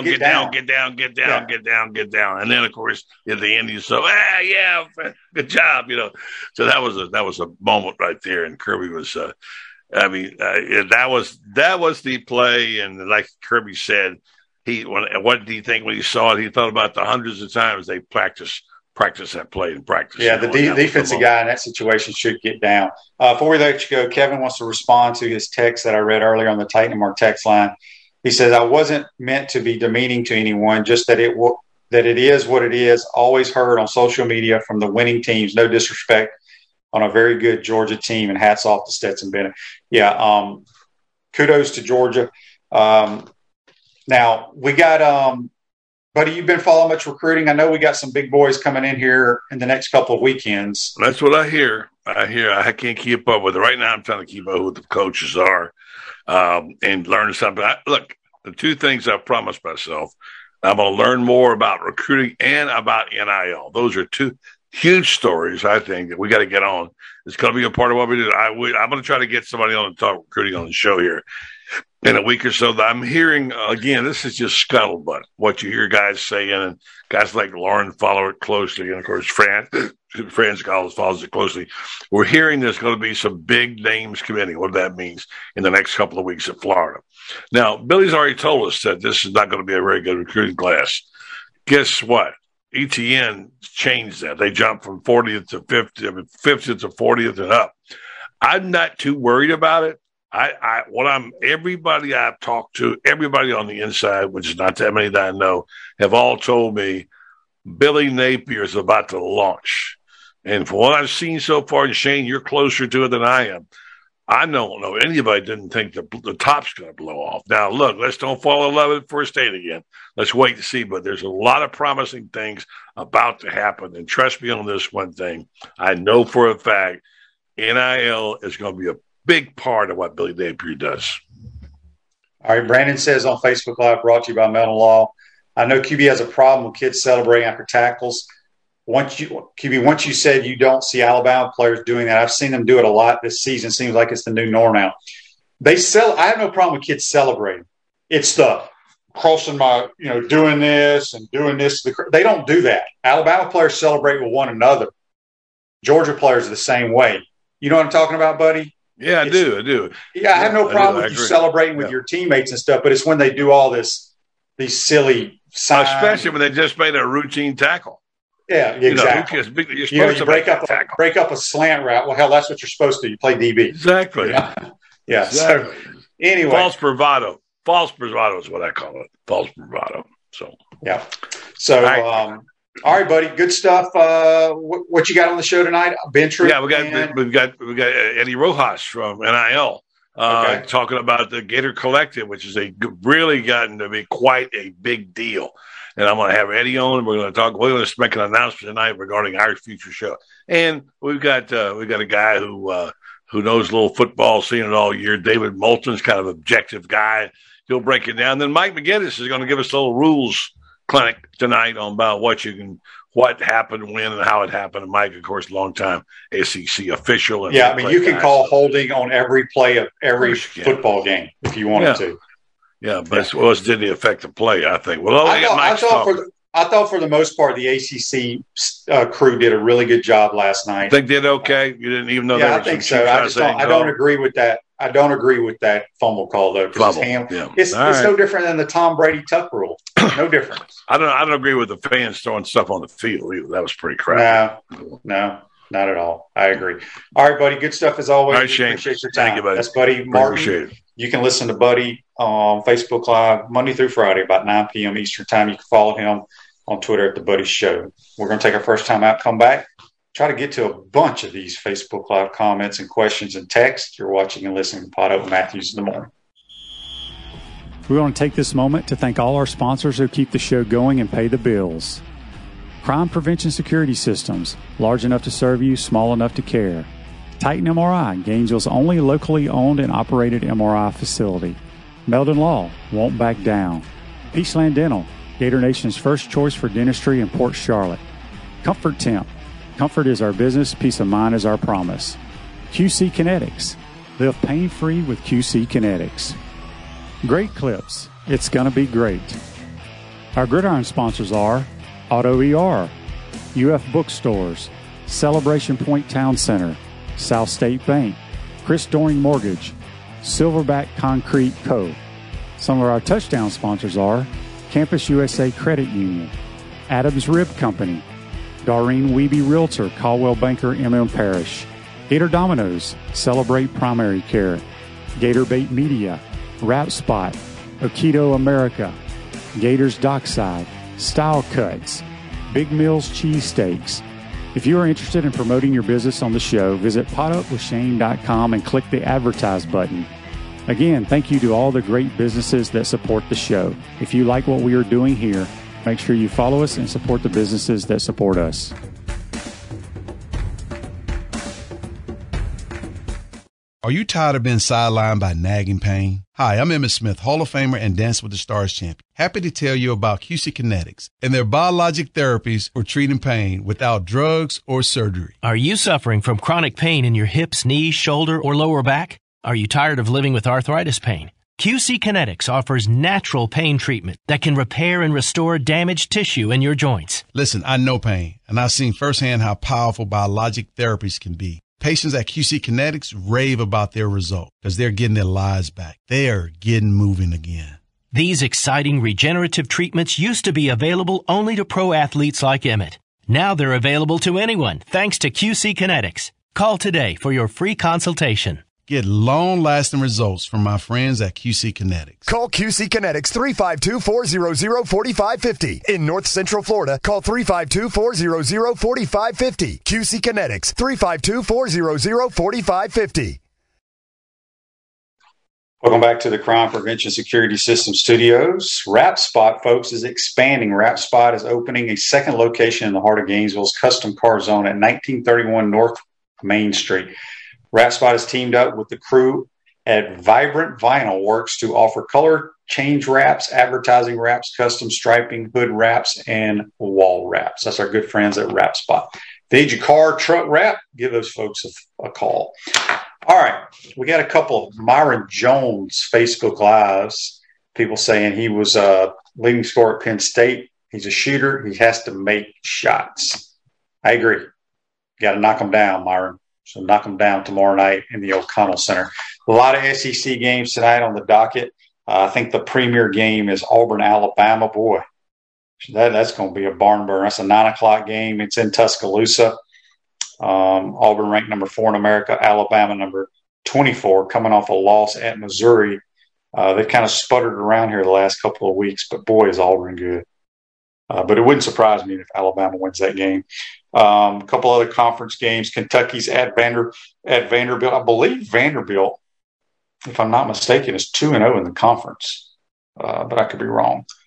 Speaker 3: And then, of course, at the end, you say, good job. So that was a moment right there. And Kirby was, that was the play. And like Kirby said, what did he think when he saw it? He thought about the hundreds of times they practice that play and practice.
Speaker 2: Yeah, the defensive guy in that situation should get down. Before we let you go, Kevin wants to respond to his text that I read earlier on the Titan-Mark text line. He says, I wasn't meant to be demeaning to anyone, just that it is what it is. Always heard on social media from the winning teams, no disrespect on a very good Georgia team, and hats off to Stetson Bennett. Yeah, kudos to Georgia. Now, we got buddy, you've been following much recruiting. I know we got some big boys coming in here in the next couple of weekends.
Speaker 3: That's what I hear. I can't keep up with it. Right now, I'm trying to keep up with who the coaches are and learn something. Look, the 2 things I promised myself, I'm going to learn more about recruiting and about NIL. Those are 2 huge stories, I think, that we got to get on. It's going to be a part of what we do. I'm going to try to get somebody on to talk recruiting on the show here in a week or so. That I'm hearing, again, this is just scuttlebutt, what you hear guys saying, and guys like Lauren follow it closely, and, of course, Franz Collins follows it closely. We're hearing there's going to be some big names committing, what that means in the next couple of weeks in Florida. Now, Billy's already told us that this is not going to be a very good recruiting class. Guess what? ETN changed that. They jumped from 40th to 50th to 40th and up. I'm not too worried about it. Everybody I've talked to, everybody on the inside, which is not that many that I know, have all told me Billy Napier is about to launch. And from what I've seen so far, and Shane, you're closer to it than I am. I don't know anybody didn't think the top's going to blow off. Now, look, let's don't fall in love with First State again. Let's wait and see. But there's a lot of promising things about to happen. And trust me on this one thing. I know for a fact NIL is going to be a big part of what Billy Napier does.
Speaker 2: All right. Brandon says on Facebook Live, brought to you by Metal Law. I know QB has a problem with kids celebrating after tackles. Once you said you don't see Alabama players doing that, I've seen them do it a lot this season. Seems like it's the new norm now. I have no problem with kids celebrating. It's the crossing my, doing this and doing this. They don't do that. Alabama players celebrate with one another. Georgia players are the same way. You know what I'm talking about, buddy?
Speaker 3: Yeah, I do.
Speaker 2: Yeah, I have no problem with you celebrating with your teammates and stuff, but it's when they do all these silly signs.
Speaker 3: Especially when they just made a routine tackle.
Speaker 2: Yeah, exactly. You're supposed to break up a slant route. Well, hell, that's what you're supposed to. You play DB.
Speaker 3: Exactly.
Speaker 2: Yeah. Exactly. So anyway,
Speaker 3: false bravado. False bravado is what I call it. False bravado. So
Speaker 2: yeah. So all right, buddy. Good stuff. What you got on the show tonight? Bentry.
Speaker 3: Yeah, we've got Eddie Rojas from NIL. Talking about the Gator Collective, which is really gotten to be quite a big deal. and I'm going to have Eddie on, and we're going to make an announcement tonight regarding our future show. And we've got a guy who knows a little football, seen it all year. David Moulton's kind of objective guy. He'll break it down. Then Mike McGinnis is going to give us a little rules clinic tonight on about what happened, when, and how it happened. And Mike, of course, longtime SEC official. And
Speaker 2: you can call holding on every play of every football game if you wanted to.
Speaker 3: Yeah, but it didn't affect the play, I think. Well,
Speaker 2: I thought for the most part the ACC crew did a really good job last night.
Speaker 3: They did okay. You didn't even know.
Speaker 2: Yeah, I think so. I don't agree with that. I don't agree with that fumble call though. It's no different than the Tom Brady tuck rule. No difference.
Speaker 3: I don't agree with the fans throwing stuff on the field either. That was pretty crap.
Speaker 2: No, not at all. I agree. All right, buddy. Good stuff as always.
Speaker 3: All right, Shane.
Speaker 2: Appreciate your time.
Speaker 3: Thank you, buddy.
Speaker 2: That's Buddy Martin.
Speaker 3: Appreciate it.
Speaker 2: You can listen to Buddy on Facebook Live Monday through Friday about 9 p.m. Eastern Time. You can follow him on Twitter at The Buddy Show. We're going to take our first time out, come back, try to get to a bunch of these Facebook Live comments and questions and text. You're watching and listening to Pod Up with Matthews in the Morning.
Speaker 4: We want to take this moment to thank all our sponsors who keep the show going and pay the bills. Crime Prevention Security Systems, large enough to serve you, small enough to care. Titan MRI, Gainesville's only locally owned and operated MRI facility. Meldon Law, won't back down. Peachland Dental, Gator Nation's first choice for dentistry in Port Charlotte. Comfort Temp, comfort is our business, peace of mind is our promise. QC Kinetics, live pain-free with QC Kinetics. Great Clips, it's gonna be great. Our Gridiron sponsors are Auto ER, UF Bookstores, Celebration Point Town Center, South State Bank, Chris Doring Mortgage, Silverback Concrete Co. Some of our touchdown sponsors are Campus USA Credit Union, Adams Rib Company, Doreen Wiebe Realtor, Caldwell Banker, MM Parish, Gator Dominoes, Celebrate Primary Care, Gator Bait Media, Wrap Spot, Okito America, Gators Dockside, Style Cuts, Big Mills Cheesesteaks. If you are interested in promoting your business on the show, visit potupwithshane.com and click the advertise button. Again, thank you to all the great businesses that support the show. If you like what we are doing here, make sure you follow us and support the businesses that support us.
Speaker 5: Are you tired of being sidelined by nagging pain? Hi, I'm Emmitt Smith, Hall of Famer and Dance with the Stars champion. Happy to tell you about QC Kinetics and their biologic therapies for treating pain without drugs or surgery.
Speaker 6: Are you suffering from chronic pain in your hips, knees, shoulder, or lower back? Are you tired of living with arthritis pain? QC Kinetics offers natural pain treatment that can repair and restore damaged tissue in your joints.
Speaker 5: Listen, I know pain, and I've seen firsthand how powerful biologic therapies can be. Patients at QC Kinetics rave about their result because they're getting their lives back. They are getting moving again.
Speaker 6: These exciting regenerative treatments used to be available only to pro athletes like Emmitt. Now they're available to anyone thanks to QC Kinetics. Call today for your free consultation.
Speaker 5: Get long-lasting results from my friends at QC Kinetics.
Speaker 7: Call QC Kinetics 352-400-4550. In North Central Florida, call 352-400-4550. QC Kinetics 352-400-4550.
Speaker 2: Welcome back to the Crime Prevention Security System Studios. Wrap Spot, folks, is expanding. Wrap Spot is opening a second location in the heart of Gainesville's Custom Car Zone at 1931 North Main Street. Wrap Spot has teamed up with the crew at Vibrant Vinyl Works to offer color change wraps, advertising wraps, custom striping, hood wraps, and wall wraps. That's our good friends at Wrap Spot. If they need your car, truck wrap, give those folks a call. All right. We got a couple of Myron Jones Facebook Lives. People saying he was leading scorer at Penn State. He's a shooter. He has to make shots. I agree. You got to knock him down, Myron. So knock them down tomorrow night in the O'Connell Center. A lot of SEC games tonight on the docket. I think the premier game is Auburn, Alabama. Boy, that's going to be a barn burner. That's a 9 o'clock game. It's in Tuscaloosa. Auburn ranked number 4 in America. Alabama number 24, coming off a loss at Missouri. They've kind of sputtered around here the last couple of weeks, but boy, is Auburn good. But it wouldn't surprise me if Alabama wins that game. A couple other conference games. Kentucky's at Vanderbilt. I believe Vanderbilt, if I'm not mistaken, is 2-0 in the conference. But I could be wrong.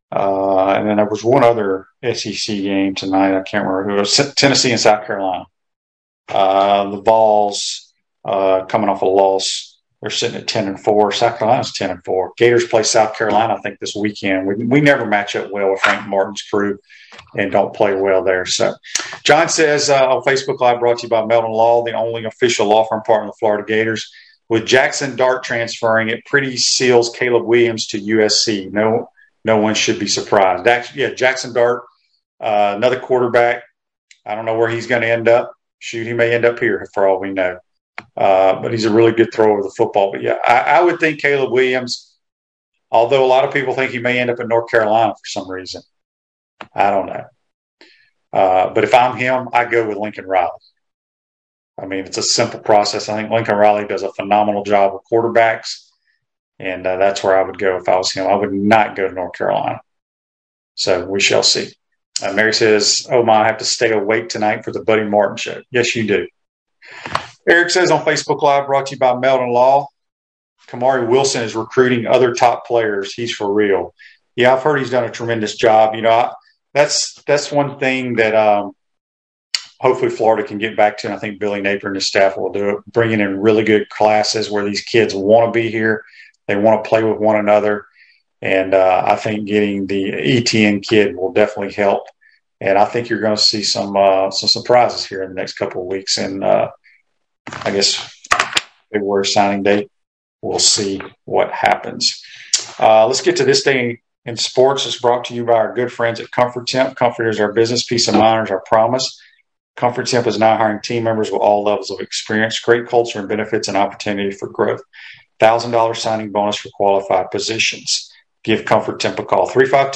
Speaker 2: And then there was one other SEC game tonight. I can't remember who it was. Tennessee and South Carolina. The Vols coming off a loss. They're sitting at 10-4. South Carolina's 10-4. Gators play South Carolina, I think, this weekend. We never match up well with Frank Martin's crew and don't play well there. So, John says on Facebook Live, brought to you by Melton Law, the only official law firm partner of the Florida Gators. With Jackson Dart transferring, it pretty seals Caleb Williams to USC. No one should be surprised. Jackson Dart, another quarterback. I don't know where he's going to end up. Shoot, he may end up here for all we know. But he's a really good thrower of the football. But, yeah, I would think Caleb Williams, although a lot of people think he may end up in North Carolina for some reason. I don't know. But if I'm him, I go with Lincoln Riley. I mean, it's a simple process. I think Lincoln Riley does a phenomenal job with quarterbacks, and that's where I would go if I was him. I would not go to North Carolina. So we shall see. Mary says, oh, my, I have to stay awake tonight for the Buddy Martin show. Yes, you do. Eric says on Facebook Live, brought to you by Melton Law, Kamari Wilson is recruiting other top players. He's for real. Yeah, I've heard he's done a tremendous job. You know, that's one thing that hopefully Florida can get back to, and I think Billy Napier and his staff will do it, bringing in really good classes where these kids want to be here. They want to play with one another. And I think getting the ETN kid will definitely help. And I think you're going to see some surprises here in the next couple of weeks. And I guess February signing date, we'll see what happens. Let's get to this day in sports. It's brought to you by our good friends at Comfort Temp. Comfort is our business. Peace of mind is our promise. Comfort Temp is now hiring team members with all levels of experience, great culture and benefits, and opportunity for growth. $1,000 signing bonus for qualified positions. Give Comfort Temp a call,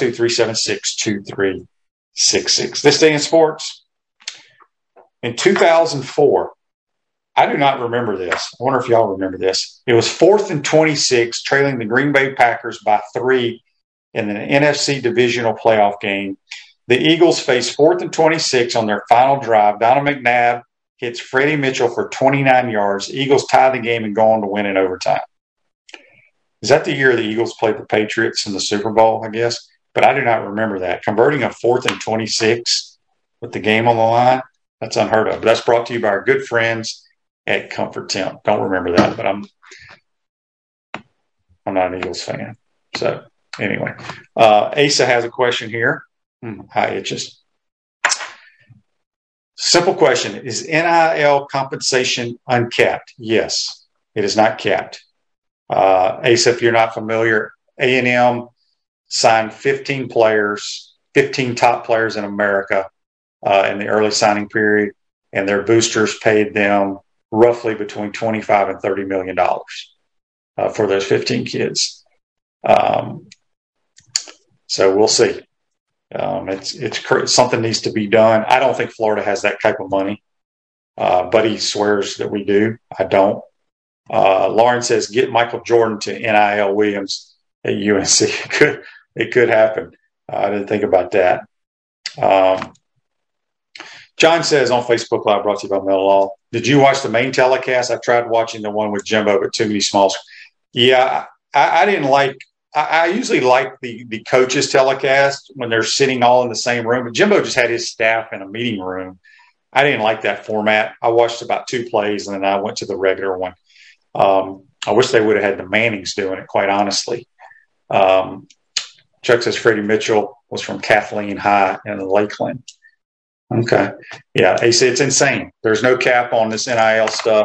Speaker 2: 352-376-2366. This day in sports. In 2004, I do not remember this. I wonder if y'all remember this. It was 4th and 26, trailing the Green Bay Packers by 3 in an NFC divisional playoff game. The Eagles faced 4th and 26 on their final drive. Donovan McNabb hits Freddie Mitchell for 29 yards. The Eagles tie the game and go on to win in overtime. Is that the year the Eagles played the Patriots in the Super Bowl, I guess? But I do not remember that. Converting a 4th and 26 with the game on the line, that's unheard of. But that's brought to you by our good friends at Comfort Temp. Don't remember that, but I'm not an Eagles fan. So anyway, Asa has a question here. Hi, Itches. Simple question. Is NIL compensation uncapped? Yes, it is not capped. Asa, if you're not familiar, A&M signed 15 top players in America in the early signing period, and their boosters paid them roughly between $25 and $30 million for those 15 kids. So we'll see. It's something needs to be done. I don't think Florida has that type of money. Buddy swears that we do. I don't. Lauren says, get Michael Jordan to NIL Williams at UNC. It could happen. I didn't think about that. John says on Facebook Live, brought to you by Melton Law, did you watch the main telecast? I tried watching the one with Jimbo, but too many smalls. Yeah, I didn't like – I usually like the coaches telecast when they're sitting all in the same room. But Jimbo just had his staff in a meeting room. I didn't like that format. I watched about 2 plays, and then I went to the regular one. I wish they would have had the Mannings doing it, quite honestly. Chuck says Freddie Mitchell was from Kathleen High in Lakeland. Okay. Yeah, they say it's insane. There's no cap on this NIL stuff.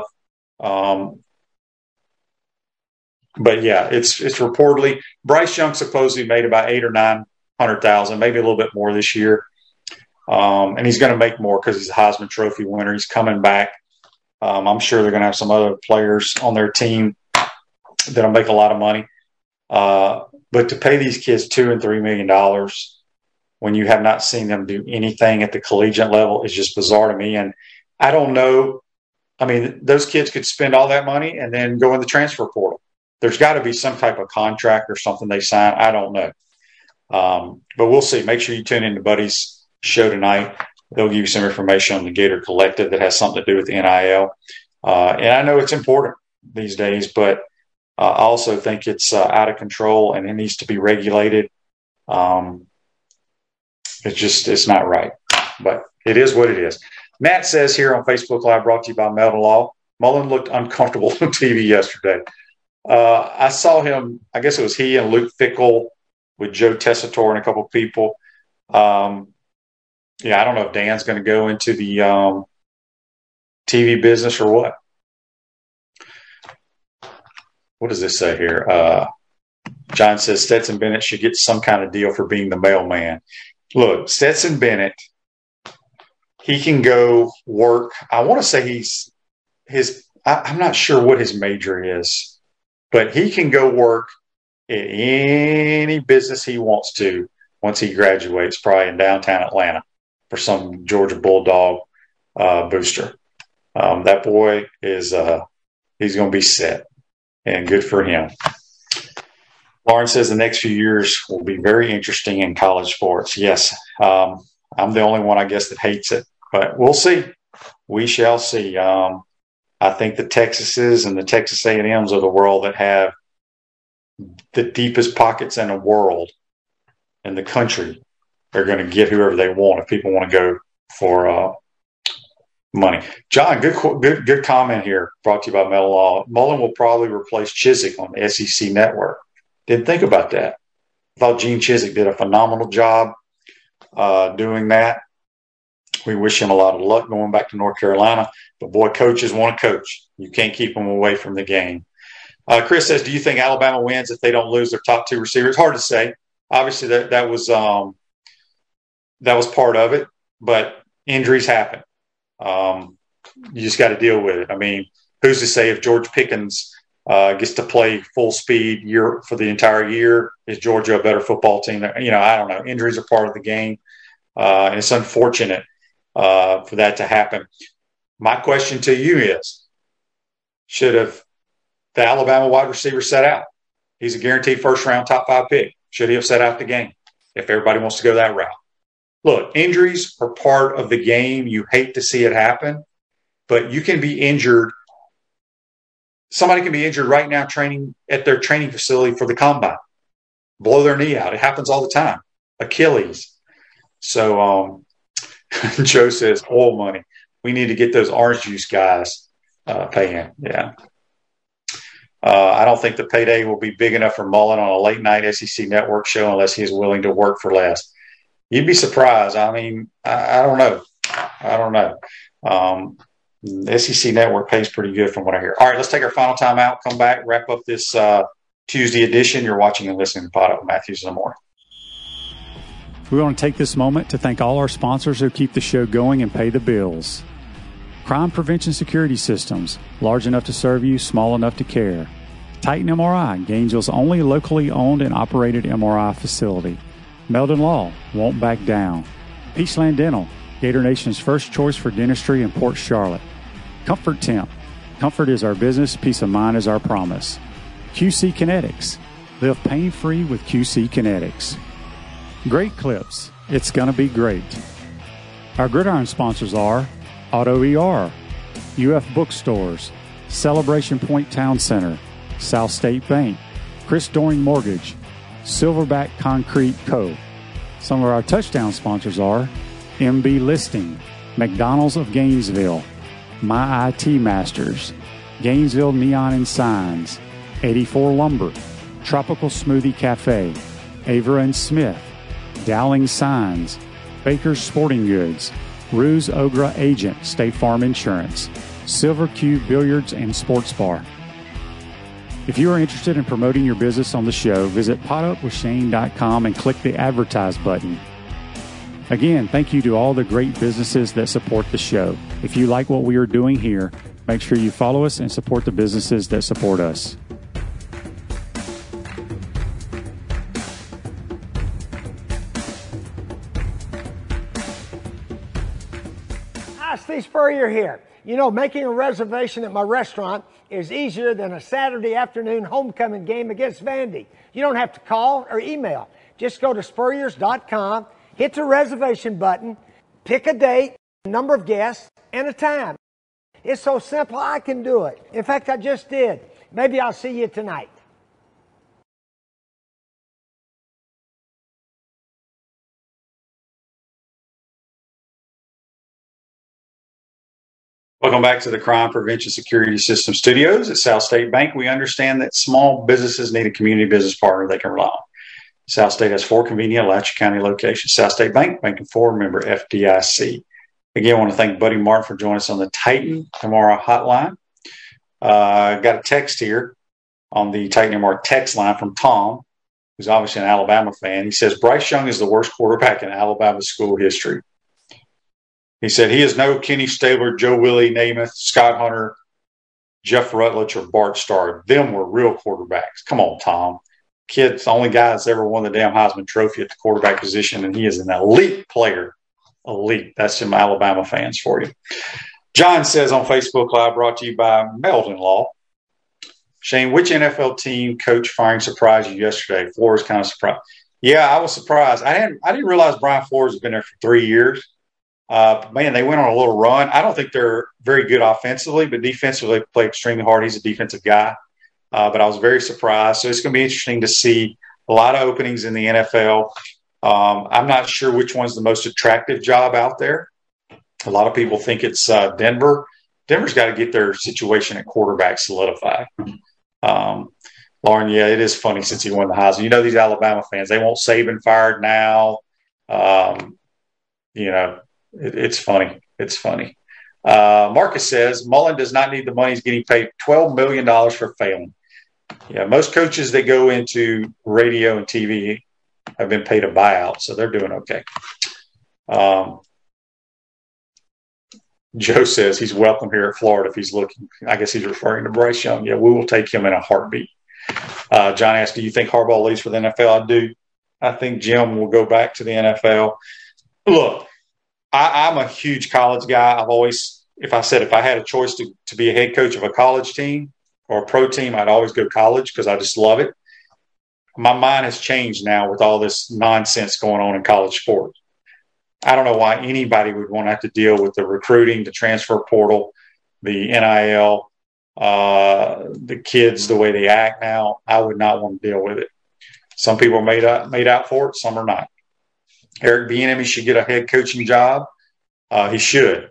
Speaker 2: But yeah, it's reportedly Bryce Young supposedly made about 800,000 or 900,000, maybe a little bit more this year. And he's going to make more because he's a Heisman Trophy winner. He's coming back. I'm sure they're going to have some other players on their team that'll make a lot of money. But to pay these kids $2 and $3 million when you have not seen them do anything at the collegiate level is just bizarre to me. And I don't know. I mean, those kids could spend all that money and then go in the transfer portal. There's got to be some type of contract or something they sign. I don't know. But we'll see. Make sure you tune in to Buddy's show tonight. They'll give you some information on the Gator Collective that has something to do with the NIL. And I know it's important these days, but I also think it's out of control and it needs to be regulated. It's not right, but it is what it is. Matt says here on Facebook Live, brought to you by Meldon Law, Mullen looked uncomfortable on TV yesterday. I saw him, I guess it was he and Luke Fickell with Joe Tessitore and a couple of people. I don't know if Dan's going to go into the TV business or what. What does this say here? John says Stetson Bennett should get some kind of deal for being the mailman. Look, Stetson Bennett, he can go work. I want to say I'm not sure what his major is, but he can go work in any business he wants to once he graduates, probably in downtown Atlanta for some Georgia Bulldog booster. That boy is he's going to be set, and good for him. Lauren says the next few years will be very interesting in college sports. Yes, I'm the only one, I guess, that hates it, but we'll see. We shall see. I think the Texases and the Texas A&Ms of the world that have the deepest pockets in the world, in the country, are going to get whoever they want if people want to go for money. John, good comment here, brought to you by Meldon Law. Mullen will probably replace Chizik on the SEC network. Didn't think about that. I thought Gene Chizik did a phenomenal job doing that. We wish him a lot of luck going back to North Carolina. But, boy, coaches want to coach. You can't keep them away from the game. Chris says, do you think Alabama wins if they don't lose their top two receivers? Hard to say. Obviously, that was part of it. But injuries happen. You just got to deal with it. I mean, who's to say if George Pickens gets to play full speed for the entire year, is Georgia a better football team? I don't know. Injuries are part of the game. And it's unfortunate for that to happen. My question to you is, should have the Alabama wide receiver set out? He's a guaranteed first-round top 5 pick. Should he have set out the game if everybody wants to go that route? Look, injuries are part of the game. You hate to see it happen, but you can be injured. Somebody can be injured right now training at their training facility for the combine, blow their knee out. It happens all the time. Achilles. So Joe says, oil money. We need to get those orange juice guys paying. Yeah. I don't think the payday will be big enough for Mullen on a late-night SEC network show unless he's willing to work for less. You'd be surprised. I mean, I don't know. The SEC network pays pretty good from what I hear. All right, let's take our final time out, come back, wrap up this Tuesday edition. You're watching and listening to Pod Up with Matthews in the Morning.
Speaker 4: We want to take this moment to thank all our sponsors who keep the show going and pay the bills. Crime Prevention Security Systems, large enough to serve you, small enough to care. Titan MRI, Gainesville's only locally owned and operated MRI facility. Meldon Law, won't back down. Peachland Dental, Gator Nation's first choice for dentistry in Port Charlotte. Comfort Temp, comfort is our business, peace of mind is our promise. QC Kinetics, live pain-free with QC Kinetics. Great Clips, it's gonna be great. Our Gridiron sponsors are Auto ER, UF Bookstores, Celebration Point Town Center, South State Bank, Chris Doring Mortgage, Silverback Concrete Co. Some of our touchdown sponsors are MB Listing, McDonald's of Gainesville, My IT Masters, Gainesville Neon and Signs, 84 Lumber, Tropical Smoothie Cafe, Avera and Smith, Dowling Signs, Baker's Sporting Goods, Ruse Ogra Agent, State Farm Insurance, Silver Cube Billiards and Sports Bar. If you are interested in promoting your business on the show, visit podupwithshane.com and click the advertise button. Again, thank you to all the great businesses that support the show. If you like what we are doing here, make sure you follow us and support the businesses that support us.
Speaker 8: Hi, Steve Spurrier here. You know, making a reservation at my restaurant is easier than a Saturday afternoon homecoming game against Vandy. You don't have to call or email. Just go to spurriers.com, hit the reservation button, pick a date, a number of guests, and a time. It's so simple, I can do it. In fact, I just did. Maybe I'll see you tonight.
Speaker 2: Welcome back to the Crime Prevention Security System Studios at South State Bank. We understand that small businesses need a community business partner they can rely on. South State has 4 convenient Alachua County locations. South State Bank, banking for member FDIC. Again, I want to thank Buddy Martin for joining us on the Titan MR hotline. Got a text here on the Titan MR text line from Tom, who's obviously an Alabama fan. He says, Bryce Young is the worst quarterback in Alabama school history. He said he is no Kenny Stabler, Joe Willie Namath, Scott Hunter, Jeff Rutledge, or Bart Starr. Them were real quarterbacks. Come on, Tom. Kid's the only guy that's ever won the damn Heisman Trophy at the quarterback position, and he is an elite player. Elite. That's some Alabama fans for you. John says on Facebook Live, brought to you by Meldon Law. Shane, which NFL team coach firing surprised you yesterday? Flores kind of surprised. Yeah, I was surprised. I didn't realize Brian Flores has been there for 3 years. Man, they went on a little run. I don't think they're very good offensively, but defensively they play extremely hard. He's a defensive guy. But I was very surprised. So it's going to be interesting to see a lot of openings in the NFL. I'm not sure which one's the most attractive job out there. A lot of people think it's Denver. Denver's got to get their situation at quarterback solidified. Lauren, yeah, it is funny since he won the Heisman. You know, these Alabama fans, they want Saban fired now. It's funny. It's funny. Marcus says Mullen does not need the money. He's getting paid $12 million for failing. Yeah, most coaches that go into radio and TV have been paid a buyout, so they're doing okay. Joe says he's welcome here at Florida if he's looking. I guess he's referring to Bryce Young. Yeah, we will take him in a heartbeat. John asked, do you think Harbaugh leaves for the NFL? I do. I think Jim will go back to the NFL. Look, I'm a huge college guy. I've always, if I had a choice to be a head coach of a college team or a pro team, I'd always go college because I just love it. My mind has changed now with all this nonsense going on in college sports. I don't know why anybody would want to have to deal with the recruiting, the transfer portal, the NIL, the kids, the way they act now. I would not want to deal with it. Some people are made out for it. Some are not. Eric Bieniemy should get a head coaching job. He should.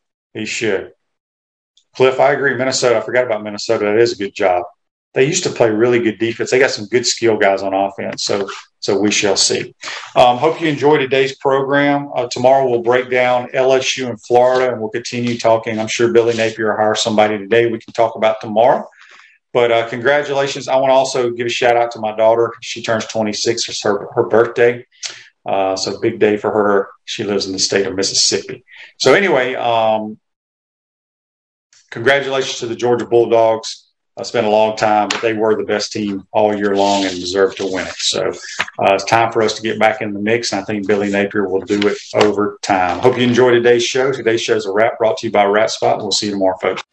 Speaker 2: Cliff, I agree. Minnesota, I forgot about Minnesota. That is a good job. They used to play really good defense. They got some good skill guys on offense. So we shall see. Hope you enjoyed today's program. Tomorrow we'll break down LSU in Florida, and we'll continue talking. I'm sure Billy Napier will hire somebody today we can talk about tomorrow. But congratulations. I want to also give a shout-out to my daughter. She turns 26. It's her birthday. So big day for her. She lives in the state of Mississippi. So anyway, congratulations to the Georgia Bulldogs. It's been a long time, but they were the best team all year long and deserve to win it. So it's time for us to get back in the mix, and I think Billy Napier will do it over time. Hope you enjoyed today's show. Today's show is a wrap brought to you by Rat Spot. We'll see you tomorrow, folks.